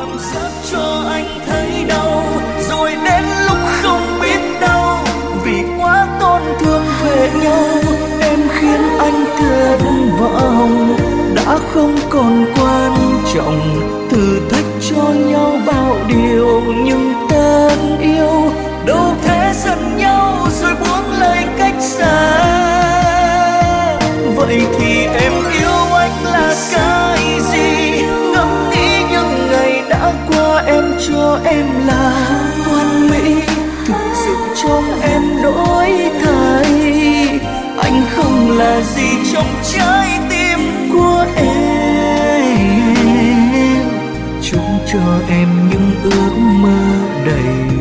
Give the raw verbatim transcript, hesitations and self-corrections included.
cảm giác cho anh thấy đau, rồi đến lúc không biết đâu vì quá tổn thương về nhau, em khiến anh tuyệt vọng, đã không còn quan trọng. Thử thách cho nhau bao điều, nhưng tình yêu đâu thể giận nhau rồi buông lời cách xa. Vậy thì em yêu anh là cái gì? Ngẫm nghĩ những ngày đã qua, em cho em là hoàn mỹ, thực sự trong em đổi thay. Anh không là gì trong trái tim của em, chúc cho em những ước mơ đầy